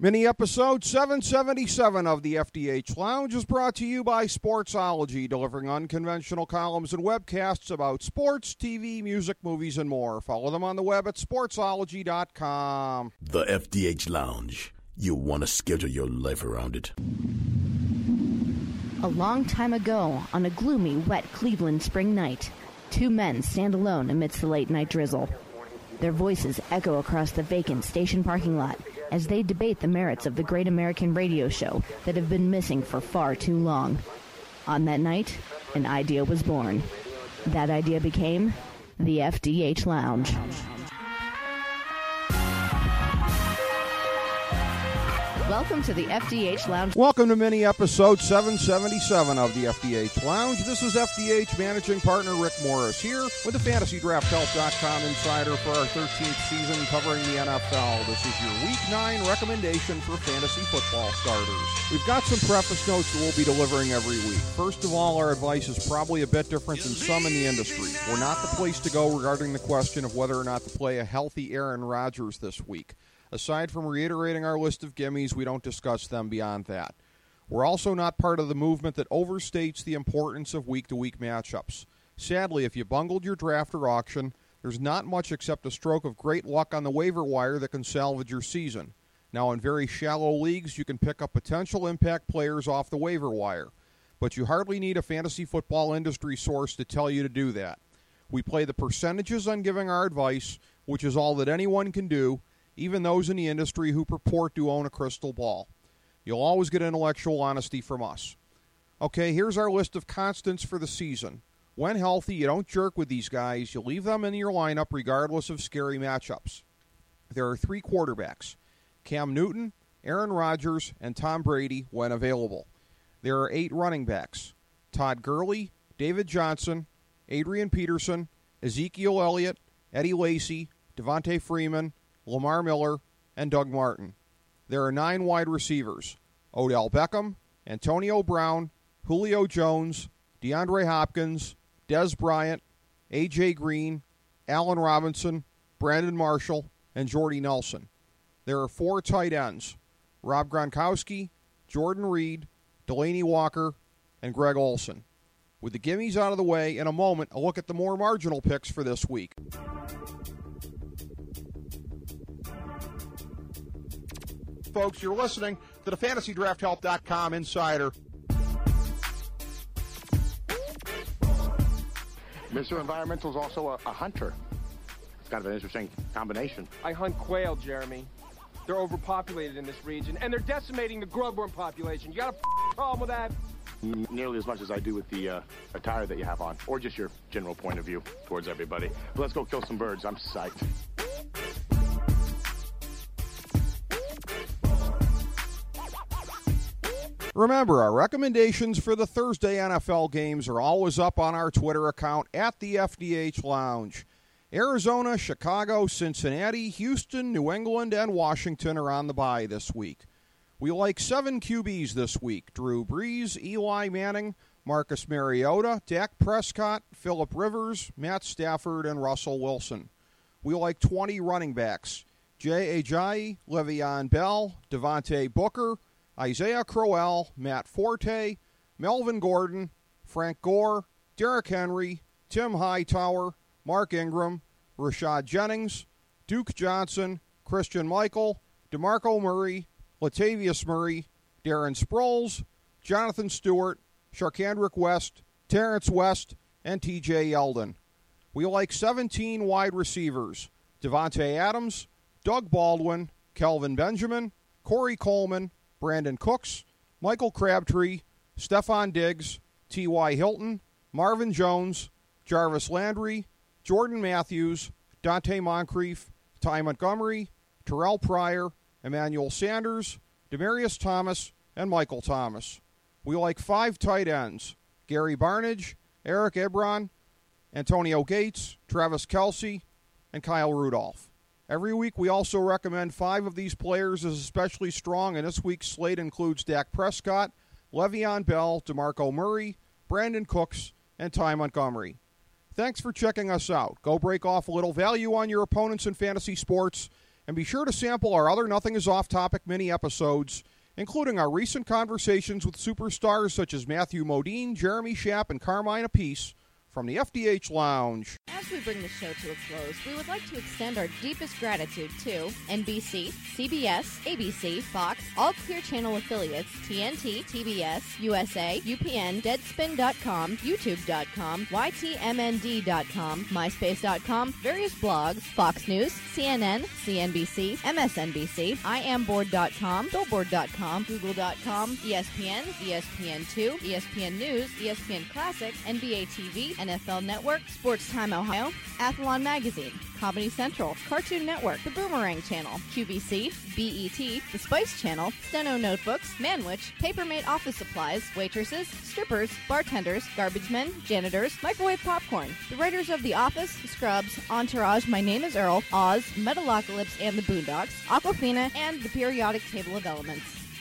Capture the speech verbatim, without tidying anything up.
Mini-episode seven seventy-seven of the F D H Lounge is brought to you by Sportsology, delivering unconventional columns and webcasts about sports, T V, music, movies, and more. Follow them on the web at sportsology dot com. The F D H Lounge. You want to schedule your life around it. A long time ago, on a gloomy, wet Cleveland spring night, two men stand alone amidst the late-night drizzle. Their voices echo across the vacant station parking lot as they debate the merits of the great American radio show that have been missing for far too long. On that night, an idea was born. That idea became the F D H Lounge. Welcome to the F D H Lounge. Welcome to mini-episode seven seventy-seven of the F D H Lounge. This is F D H managing partner Rick Morris here with the fantasy draft help dot com insider for our thirteenth season covering the N F L. This is your Week nine recommendation for fantasy football starters. We've got some preface notes that we'll be delivering every week. First of all, our advice is probably a bit different than some in the industry. We're not the place to go regarding the question of whether or not to play a healthy Aaron Rodgers this week. Aside from reiterating our list of gimmies, we don't discuss them beyond that. We're also not part of the movement that overstates the importance of week-to-week matchups. Sadly, if you bungled your draft or auction, there's not much except a stroke of great luck on the waiver wire that can salvage your season. Now, in very shallow leagues, you can pick up potential impact players off the waiver wire, but you hardly need a fantasy football industry source to tell you to do that. We play the percentages on giving our advice, which is all that anyone can do, even those in the industry who purport to own a crystal ball. You'll always get intellectual honesty from us. Okay, here's our list of constants for the season. When healthy, you don't jerk with these guys. You leave them in your lineup regardless of scary matchups. There are three quarterbacks: Cam Newton, Aaron Rodgers, and Tom Brady when available. There are eight running backs: Todd Gurley, David Johnson, Adrian Peterson, Ezekiel Elliott, Eddie Lacy, Devontae Freeman, Lamar Miller, and Doug Martin. There are nine wide receivers: Odell Beckham, Antonio Brown, Julio Jones, DeAndre Hopkins, Dez Bryant, A J Green, Allen Robinson, Brandon Marshall, and Jordy Nelson. There are four tight ends: Rob Gronkowski, Jordan Reed, Delaney Walker, and Greg Olsen. With the gimmies out of the way, in a moment, a look at the more marginal picks for this week. Folks, you're listening to the fantasy draft help dot com insider. Mister Environmental is also a, a hunter. It's kind of an interesting combination. I hunt quail, Jeremy. They're overpopulated in this region, and they're decimating the grubworm population. You got a f- problem with that? N- nearly as much as I do with the uh, attire that you have on, or just your general point of view towards everybody. But let's go kill some birds. I'm psyched. Remember, our recommendations for the Thursday N F L games are always up on our Twitter account at the F D H Lounge. Arizona, Chicago, Cincinnati, Houston, New England, and Washington are on the bye this week. We like seven Q Bs this week: Drew Brees, Eli Manning, Marcus Mariota, Dak Prescott, Phillip Rivers, Matt Stafford, and Russell Wilson. We like twenty running backs: Jay Ajayi, Le'Veon Bell, Devontae Booker, Isaiah Crowell, Matt Forte, Melvin Gordon, Frank Gore, Derrick Henry, Tim Hightower, Mark Ingram, Rashad Jennings, Duke Johnson, Christian Michael, DeMarco Murray, Latavius Murray, Darren Sproles, Jonathan Stewart, Sharkandrick West, Terrence West, and T J Yeldon. We like seventeen wide receivers: Devontae Adams, Doug Baldwin, Kelvin Benjamin, Corey Coleman, Brandon Cooks, Michael Crabtree, Stephon Diggs, T Y Hilton, Marvin Jones, Jarvis Landry, Jordan Matthews, Dante Moncrief, Ty Montgomery, Terrell Pryor, Emmanuel Sanders, Demaryius Thomas, and Michael Thomas. We like five tight ends: Gary Barnidge, Eric Ebron, Antonio Gates, Travis Kelce, and Kyle Rudolph. Every week, we also recommend five of these players as especially strong, and this week's slate includes Dak Prescott, Le'Veon Bell, DeMarco Murray, Brandon Cooks, and Ty Montgomery. Thanks for checking us out. Go break off a little value on your opponents in fantasy sports And be sure to sample our other Nothing Is Off Topic mini episodes, including our recent conversations with superstars such as Matthew Modine, Jeremy Schaap, and Carmine Appice from the F D H Lounge. As we bring the show to a close, we would like to extend our deepest gratitude to N B C, C B S, A B C, Fox, all Clear Channel affiliates, T N T, T B S, U S A, U P N, Deadspin dot com, YouTube dot com, Y T M N D dot com, MySpace dot com, various blogs, Fox News, C N N, C N B C, M S N B C, I am board dot com, Billboard dot com, Google dot com, E S P N, E S P N two, E S P N News, E S P N Classic, N B A T V, N F L Network, Sports Time Ohio, Athlon Magazine, Comedy Central, Cartoon Network, The Boomerang Channel, Q V C, B E T, The Spice Channel, Steno Notebooks, Manwich, Papermate Office Supplies, waitresses, strippers, bartenders, garbage men, janitors, microwave popcorn, the writers of The Office, Scrubs, Entourage, My Name is Earl, Oz, Metalocalypse and the Boondocks, Aquafina, and The Periodic Table of Elements.